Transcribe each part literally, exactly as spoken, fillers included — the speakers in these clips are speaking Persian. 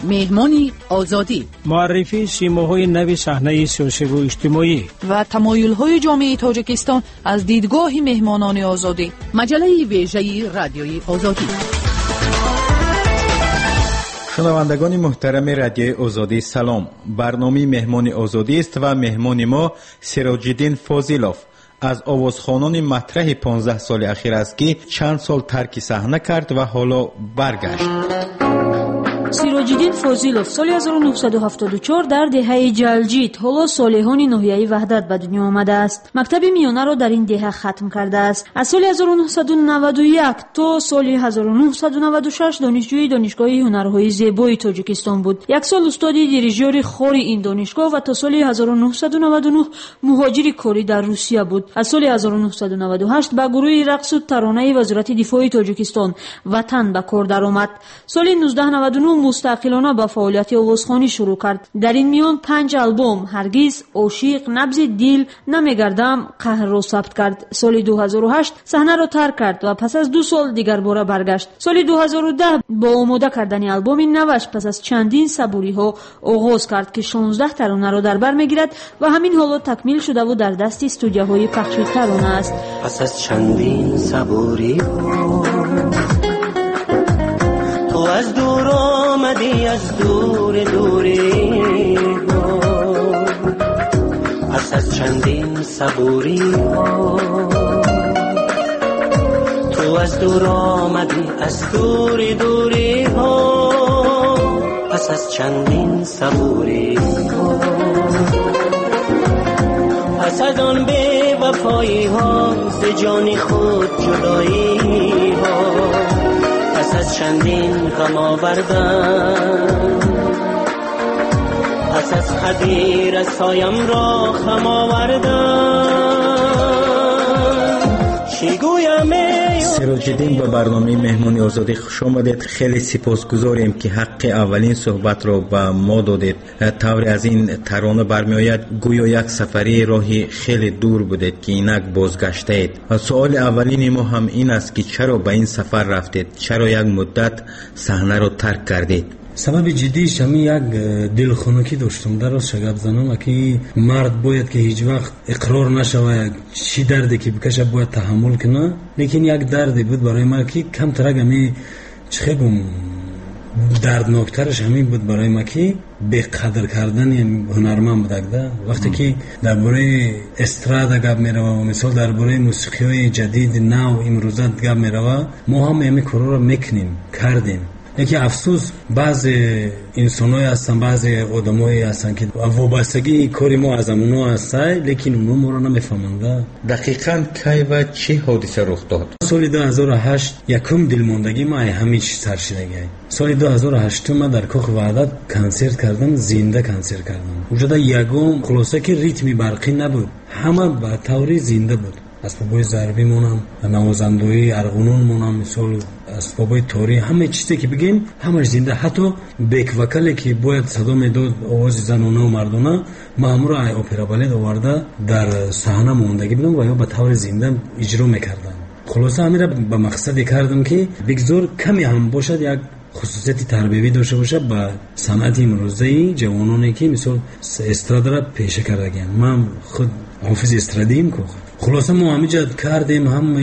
مهمانی آزادی، معرفی سیماهای نو صحنه سیاسی و اجتماعی و تمایل‌های جامعه تاجیکستان از دیدگاه مهمانان آزادی. مجله ویژه رادیوی آزادی. شنوندگان محترم رادیوی آزادی سلام. برنامه مهمان آزادی است و مهمان ما سراج‌الدین فاضلوف از آوازخوانان مطرح پانزده سال اخیر است که چند سال ترک صحنه کرد و حالا برگشت. سراج‌الدین فاضلوف سال هزار و نهصد و هفتاد و چهار در دهه جلجید، حالا صالحان ناحیه وحدت به دنیا آمده است. مکتب میانه را در این دهه ختم کرده است. از سال هزار و نهصد و نود و یک تا سال هزار و نهصد و نود و شش دانشجوی دانشگاه هنرهای زیبای تاجیکستان بود. یک سال استاد دیریژور خور این دانشگاه و تا سال هزار و نهصد و نود و نه مهاجر کاری در روسیه بود. از سال هزار و نهصد و نود و هشت به گروه رقص و ترانه وزارت دفاع تاجیکستان وطن به کار درآمد. سال نوزده نود و نه مستقلانه با فعالیت آوازخوانی شروع کرد. در این میان پنج آلبوم هرگز، عاشق، نبض دل، نمیگردم، قهر را ثبت کرد. سال دو هزار و هشت صحنه را ترک کرد و پس از دو سال دیگر باره برگشت. سال دو هزار و ده با آماده کردن آلبوم نوش پس از چندین صبوری ها آغاز کرد که شانزده ترانه را در بر میگیرد و همین حالا تکمیل شده و در دست استودیوهای پخش ترانه است. پس از چندین صبوری ها تو از دور آمدی، از دور دوری ها. پس از چندین صبوری ها تو از دور آمدی، از دور دوری ها. پس از چندین صبوری ها، پس از آن بی وفایی ها، ز جان خود جدایی ها. پس از چندین غم آوردن، پس از خدیر از سایم را خم آوردن، چی گویم ای سراج‌الدین به برنامه مهمانی آزادی خوش آمدید. خیلی سپاسگزاریم که حق اولین صحبت را به ما دادید. طور از این ترانه برمی آید گویا یک سفری راهی خیلی دور بودید که اینک بازگشته اید. و سوال اولین ما هم این است که چرا به این سفر رفتید؟ چرا یک مدت صحنه را ترک کردید؟ سبب جدیش همی یک دلخنکی داشتم. درست شگفت زنم که مرد باید که هیچ وقت اقرار نشوه چی دردی که بکشه باید تحمل کنه. لیکن یک دردی بود برای من که کم ترک همی چه بگم دردناکترش همین بود برای ما که به قدر کردن هنرمند بودم. وقتی که درباره استرادا گپ میروه و مثال درباره موسیقی های جدید نو امروزت گپ میروه، ما هم همین کارا رو میکنیم کردیم. لیکن افسوس بعض انسان‌های هستن، بعض آدم‌هایی هستن که وابستگی کاری ما از اونها هسته، لیکن اونها ما رو نمیفهمند. دقیقاً کی و چه حادثه رخ داد؟ سال دو هزار و هشت یکم دلماندگی ما همیشه سرشیدگی. سال دو هزار و هشت ما در کاخ وحدت کنسرت کردم، زنده کنسرت کردم. اونجا یگم خلاصه که ریتمی برقی نبود، همه به طوری زنده بود. اسبابای ضربی مونم، نوازندگی ارغنون مونم، مثال اسبابای تاری، همه چیزی که بگیم همش زنده. حتی بک وکلی که باید صدا میداد آواز زنانه و مردانه، ما همراه ای اپرا بالت آورده در صحنه موندگی بودم و یا به طور زنده اجرا میکردم. خلاصه همین را به مقصدی کردم که بگذار کمی هم باشد یک خصوصیت تربیوی داشته باشه با صنعت امروزی جوانانی که مثلا استرادا را پیشه کردن. من خود حافظ استرادیم که خلاصه ما همینجا کردیم. هم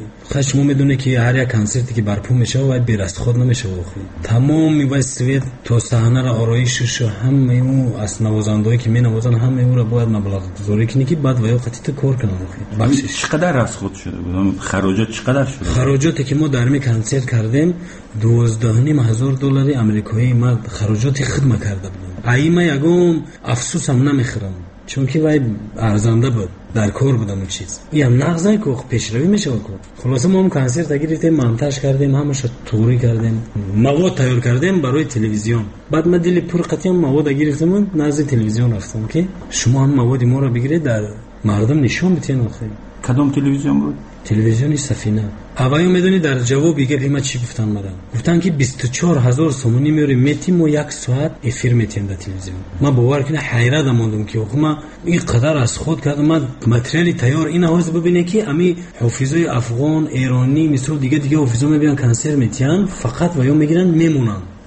خشم میدونه که هر یک کنسرتی که برپا میشه و باید بیرست خود نمیشه بخوید. تمام میبایست تا صحنه را آرایشش هم میمو از نوازندهایی که می نوازن هم میمو را باید مبلغ گذاری کنی که بعد ویا قطعیت کار کنه بخوید. بخشش چقدر از خود شده بودم؟ خراجات چقدر شده؟ خراجاتی که ما در می کنسرت کردیم دوازده و نیم هزار دلار آمریکایی ما خراجات خدمت کرده بودم. ایما یگم افسوسم نمیخرم چون که وای ارزنده بود، در کار بودم اون چیز. این نغزای که پیشروی میشه بکنه. خلاصه ما هم کنسرت گرفتیم، مونتاژ کردیم، همش توری کردیم، مواد تیار کردیم برای تلویزیون. بعد من دل پر قطعی مواد گرفتم نزد تلویزیون رفتم که شما هم مواد ما رو بگیرید در مردم نشون بدین. آخه کدوم تلویزیون بود؟ تلویزیون سفینه. اوایل میدونی در جواب دیگه ما چی گفتن؟ مدام گفتن که بیست و چهار هزار سومونی میوریم میتیم و یک ساعت افیر میتیم در تلویزیون. ما باور کنه حیرت موندم که ما این قدر از خود کردم. ما متریالی تیار این آواز ببینه که امی حافظای افغان ایرانی مثل دیگه دیگه حافظا میبینن کنسرت میتین فقط ویو میگیرن میمونن.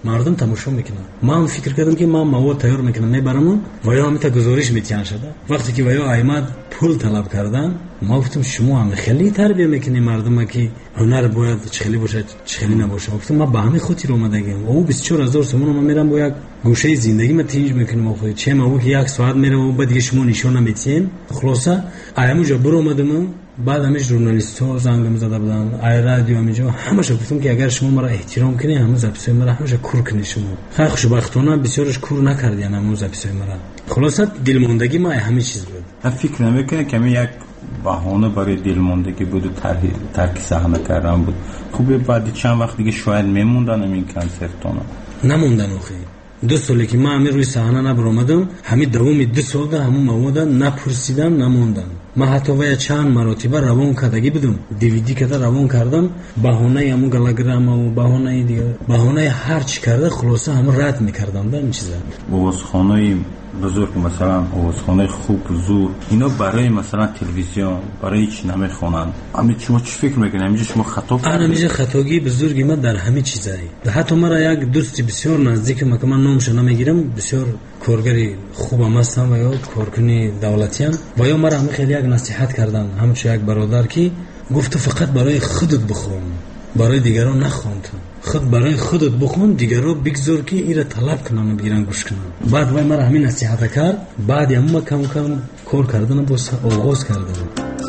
мардум тамошо мекунанд. ман фикр кардам ки ман мавод тайёр мекунам мебарам ва ё ҳамита гузориш метиҳан шуда. вақте ки ва ё аймад пул талаб кардан, ма гуфтам шумо ҳам хеле тарбия мекунӣ мардума ки ҳунар бояд чӣ хеле бошад чӣ хеле набошад. гуфтам ма ба ҳамин хотир омадагам. о бисту чор ҳазор сомон ма мерам бо як гӯшаи зиндагӣ ма тинҷ мекунам. охир чем ав ки як соат мерам ва баъд дига шумо нишон наметиҳем. хулоса аямуҷа биромадам. بعد همه ژورنالیست ها زنگ زده بودن، ای رادیو همینجا همش گفتم که اگر شما مرا احترام کنی همون زپسای مرا همش کور کنی. شما خیلی خوشبختانه بسیارش کور نکردین همون زپسای مرا. خلاصه دلماندگی ما همه چیز بود. فکر نمیکنه که یک بهانه برای دلماندگی بود و ترک صحنه کردن بود. خوبه بعد چند وقت دیگه شاید میموندن همین کنسرتونا. نموندن آخه. دو سالی که من روی صحنه نبرآمدم، همین دومی دو سال ده همون مواد نپرسیدم نموندن. من حتی ویا چند مرتبه روان کردگی بودم، دیویدی کده روان کردم، بهانه همون گلاگرام و بهانه دیگه، بهانه هر چی کرده خلاصه همون رد میکردم در این چیزا. آوازخانه بزرگ مثلا آوازخانه خوب زور اینا برای مثلا تلویزیون برای هیچ نمیخونن. اما شما چی فکر میکنید؟ همینجا شما خطا کردید؟ انا میشه خطاگی بزرگی من در همه چیزایی. حتی مرا یک دوست بسیار نزدیک من که من نامش نمیگیرم، بسیار کارگری خوبم هستم و یا کارکنی دولتی ام و یا مرا همه خیلی یک نصیحت کردن، همچون یک برادر که گفت فقط برای خودت بخون، برای دیگران نخوان. خود برای خودت بخون، دیگران بگذار که ایره طلب کنن و بگیرن گوش کنن. بعد وای مرا همین نصیحت کرد. بعد هم کم کم کار کردن با آغاز کردم.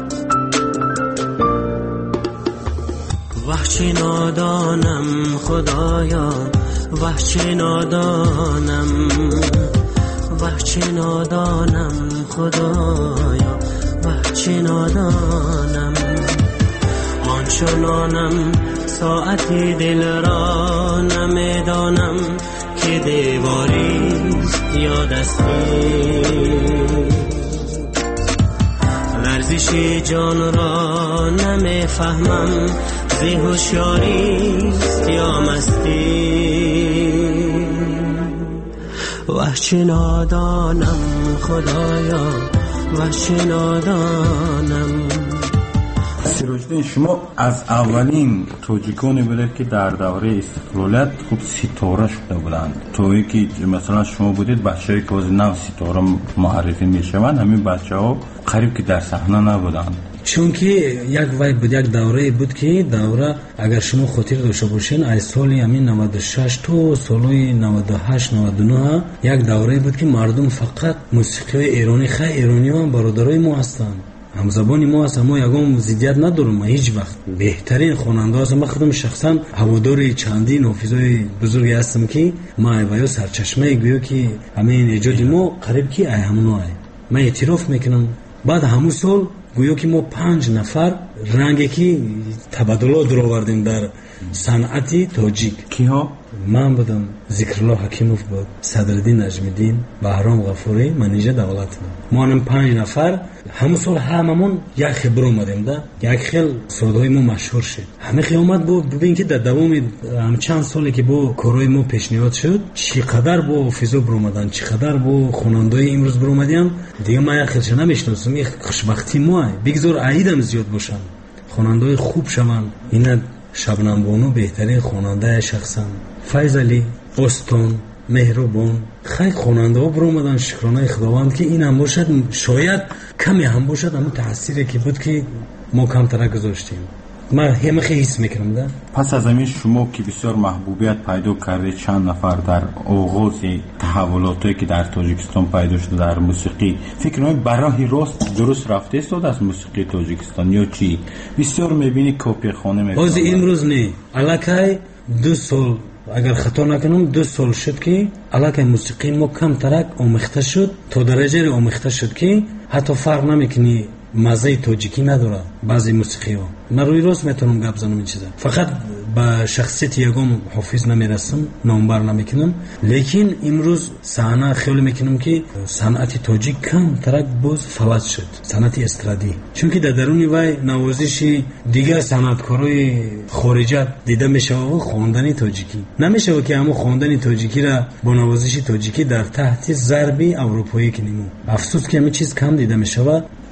وحشی نادانم خدایا، وحشی نادانم، وحشی نادانم خدایا، وحشی نادانم، آنچنانم ساعتی دل را نمیدانم که دیواریست یا دستی، ورزش جان را نمیفهمم زی هوشیاریست یا مستی، وحشی نادانم خدایا، وحشی نادانم. سیروجدین شما از اولین توجیکانی بودید که در دوره استقلالیت خوب ستاره شده بودند. تویی که مثلا شما بودید بچه‌ای که از نو ستاره معرفی میشوند، همین بچه‌ها قریب که در صحنه نبودند. چون که یک وای بود، یک دوره بود که دوره اگر شما خاطر داشته باشین از سال همین نود و شش تا سالهای نود و هشت نود و نه یک دوره بود که مردم فقط موسیقی ایرانی خیلی ایرانیان برادرای ما هستند. هم زبانی ما هست، ما یگام زیدیت ندارم. ما هیچ وقت بهترین خواننده هستم. من خودم شخصا هوادار چندین حافظای بزرگی هستم که ما ایویا سرچشمه گویا که همین ایجاد ما قریب که ای همونو ای من اعتراف میکنم. بعد همون سال گویا که ما پنج نفر رنگی که تبادلات در آوردیم در صنعت تاجیک. کیها؟ من بودم، ذکرالله حکیموف بود، صدرالدین نجمیدین، بهرام غفوری، منیژه دولت. ما هم پنج نفر همون سال هممون یک خبر اومدیم ده، یک خیل سودای ما مشهور شد. همه خیامت بود. ببین که در دوام هم چند سالی که با کارهای ما پیشنهاد شد، چقدر با فیزو بر اومدن، چقدر با خواننده‌های امروز بر اومدیم. دیگه ما یک خیلش نمیشناسم. این خوشبختی ما بگذار عیدم زیاد باشن، خواننده‌های خوب شون. اینا شبنم بانو بهترین خواننده شخصا، فیض علی، استون، مهربان، خیلی خواننده ها برو اومدن. شکرانه خداوند که این هم باشد، شاید کمی هم باشد، اما تأثیری که بود که ما کم ترک گذاشتیم. من همه خیلی حس میکنم ده. پس از همین شما که بسیار محبوبیت پیدا کرده، چند نفر در آغاز تحولاتی که در تاجیکستان پیدا شده در موسیقی، فکر کنم برای راست درست رفته است از موسیقی تاجیکستان یا چی؟ بسیار میبینی کپی خانه میکنه. باز امروز نه، الکی دو سال اگر خطا نکنم دو سال شد که الکی موسیقی ما کم ترک آموخته شد، تا درجه آموخته شد که حتی فرق نمیکنی مزه تاجیکی نداره بعضی موسیقی ها. من روی راست میتونم گپ زنم این چیزا. فقط با شخصیت یگام حافظ نمیرسم، نامبر نمیکنم. لیکن امروز صحنه خیلی میکنم که صنعت تاجیک کم ترک باز فلج شد، صنعت استرادی. چون که در درون وای نوازش دیگر صنعتکارای خارجی دیده میشه و خواندن تاجیکی نمیشه که همون خواندن تاجیکی را با نوازش تاجیکی در تحت ضرب اروپایی کنیم. افسوس که همین چیز کم دیده میشه و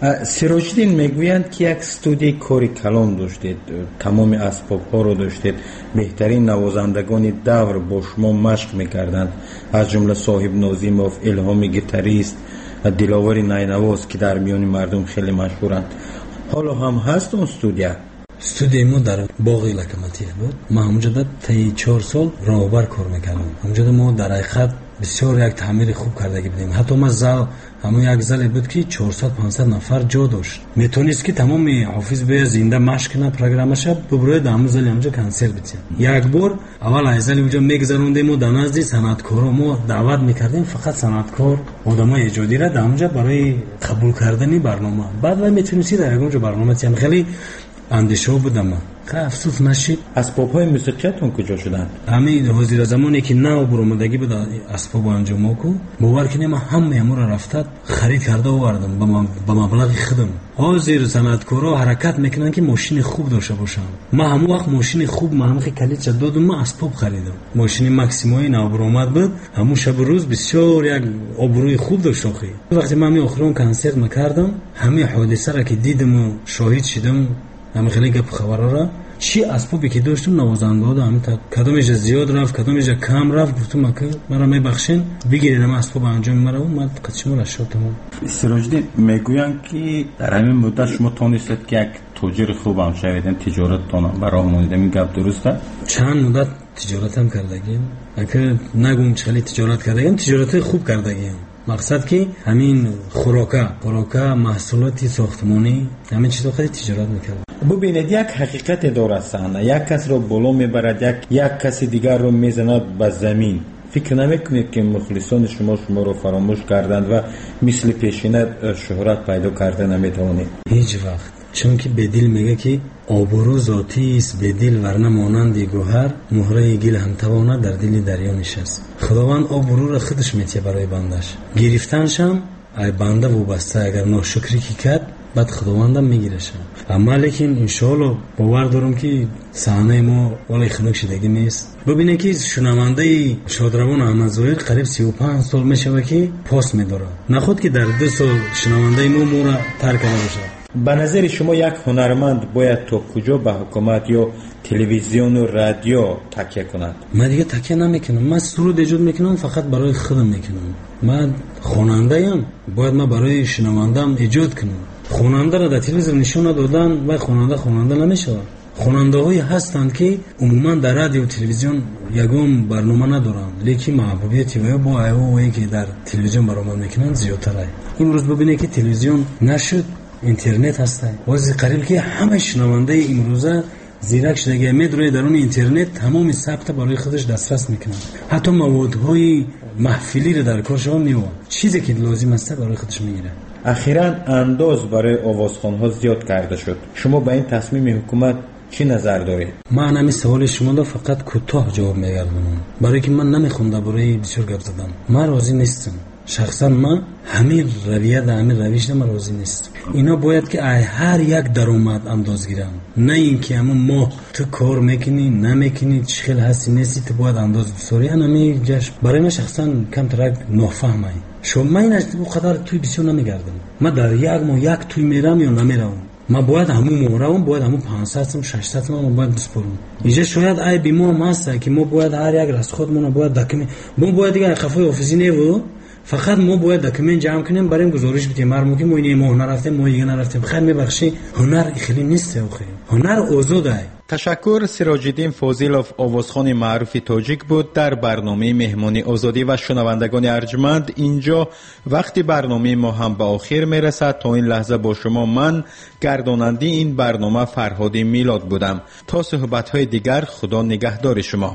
سیروجدین میگویند که یک استودیوی کاری کلان داشتید، تمام اسباب‌ها رو داشتید، بهترین نوازندگان دور با شما مشق میکردند، از جمله صاحب ناظیموف، الهامی گیتاریست، دلاور نینواز که در میان مردم خیلی مشهورند. حالا هم هست اون استودیو؟ استودیوی ما در باغ لکمتی بود. ما همونجا در طی چهار سال راهبر کار میکردم. همونجا ما در حقیقت بسیار یک تعمیر خوب کرده بودیم. حتی ما زال همون یک زالی بود که چهارصد پانصد نفر جا داشت. میتونست که تمام حافظ به زنده مشق کنه پروگرامش ببره در همون زالی همونجا کنسل بتیم. یک بار اول از زالی اونجا میگذروندیم و در نزد صنعتکارا ما دعوت میکردیم، فقط صنعتکار آدمای ایجادی را در همونجا برای قبول کردن برنامه. بعد و میتونستی در اونجا برنامه تیم خیلی اندیشه بودم. که افسوس نشید. اسباب‌های موسیقیتون کجا شدن؟ همین حاضر زمانی که نو برآمدگی بود اسباب انجام کو باور کنیم ما همه امور رفتاد خرید کرده آوردم با مبلغ خودم. حاضر صنعتکارا حرکت میکنن که ماشین خوب داشته باشن. ما همون وقت ماشین خوب ما هم کلیت چه دادم، ما اسباب خریدم. ماشین ماکسیموی نو برآمد بود، همون شب روز بسیار یک آبروی خوب داشت. وقتی من می آخرون کنسرت میکردم همه حادثه را که دیدم و شاهد شدم، همه خیلی گپ خبرها را چی اسبابی که داشتم نوازنده ها همین تا کدومش زیاد رفت کدومش کم رفت گفتم که مرا میبخشین بگیرین ما اسباب انجام مرا و من قچمو را شدم. سیروجدین میگویند که در همین مدت شما تونستید که یک تاجر خوب هم شویدین، تجارتتون هم برای مونیدم، این گپ درسته؟ چند مدت تجارت هم کردگیم، اگر نگم چه خیلی تجارت کردگیم، تجارت خوب کردگیم. مقصد که همین خوراکا خوراکا محصولات ساختمانی همین چیزا خیلی تجارت میکردن. ببینید یک حقیقت داره صحنه، یک کس رو بالا میبرد، یک یک کسی دیگر رو میزند به زمین. فکر نمیکنید که مخلصان شما شما رو فراموش کردند و مثل پیشینه شهرت پیدا کرده نمیتوانید؟ هیچ وقت. چون که بدیل میگه که آبرو ذاتی است، بدیل ورنه مانند گوهر، مهره گل هم تواند در دل دریا نشست. خداوند آبرو را خودش میتیه برای بندش. گرفتنش هم ای بنده وابسته، اگر ناشکری کی کرد بعد خداوندم میگیرش. اما لیکن انشالله باور دارم که صحنه ما ولی خنک شدگی نیست. ببینید که شنونده شادروان احمد ظاهر قریب سی و پنج سال میشه که پاس میداره، نخود که در دو سال شنونده ما ما را ترک کرده باشه. به نظر شما یک هنرمند باید تا کجا به حکومت یا تلویزیون و رادیو تکیه کند؟ من دیگه تکیه نمیکنم. من سرود ایجاد میکنم فقط برای خودم میکنم. من خواننده ام، باید من برای شنوندم ایجاد کنم. خواننده را در تلویزیون نشون دادن و خواننده خواننده نمیشه. خواننده هایی هستند که عموما در رادیو و تلویزیون یگام برنامه ندارند، لیکن محبوبیت و با ایوایی که در تلویزیون برنامه میکنن زیادتره. امروز ببینید که تلویزیون نشد، اینترنت هسته. واسه قریب که همه شنونده امروزه زیرک شده میدونه درون اینترنت تمام ثبت برای خودش دسترس میکنه. حتی موادهای محفلی رو در کارشون میو چیزی که لازم است برای خودش میگیره. اخیراً انداز برای آوازخوان‌ها زیاد کرده شد. شما به این تصمیم حکومت چی نظر دارید؟ من همین سوال شما رو فقط کوتاه جواب میگردم، برای که من نمیخوام برای بسیار گپ زدم. من راضی نیستم. شخصا من همین رویه در همین رویش من راضی نیست. اینا باید که هر یک درآمد انداز گیرن، نه اینکه همون ما تو کار میکنی نمیکنی چه خیلی هستی نیستی تو باید انداز بسوری. انا میگش برای من شخصا کم ترک نافهمه. شما من این اجتبو قدر توی بسیار نمیگردم. من در یک ماه یک توی میرم یا نمیرم. ما باید همون مهرم باید همون پانصد تا ششصد تا ما باید بسپریم. اینجا شاید ای بیمو هست که ما باید هر یک راست خودمون باید دکمه ما باید دیگه خفای آفیسی نیو، فقط ما باید دکمنت جمع کنیم بریم گزارش بدیم مردم که ما این ما نرفتیم ما دیگه نرفتیم. خیر میبخشی هنر خیلی نیست آخه، هنر آزاده. تشکر. سیراجدین فاضلوف آوازخوان معروف تاجیک بود در برنامه مهمانی آزادی و شنوندگان ارجمند. اینجا وقتی برنامه ما هم به آخر میرسد. تا این لحظه با شما من گرداننده این برنامه فرهادی میلاد بودم. تا صحبت‌های دیگر خدا نگهدار شما.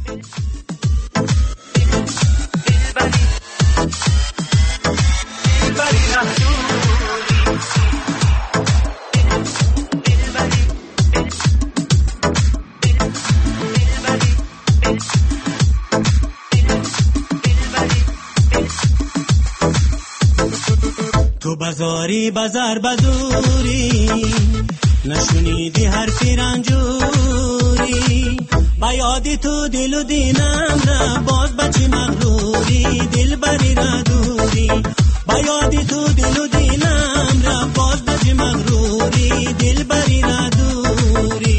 تو بازاری بازار بازوری نشونیدی حرفی رنجوری با یادی تو دل و دینم نه باز بچی مغروری دل بری ندوری با یادی تو دل و دلم رفت باز بج مغروری دل بری ندوری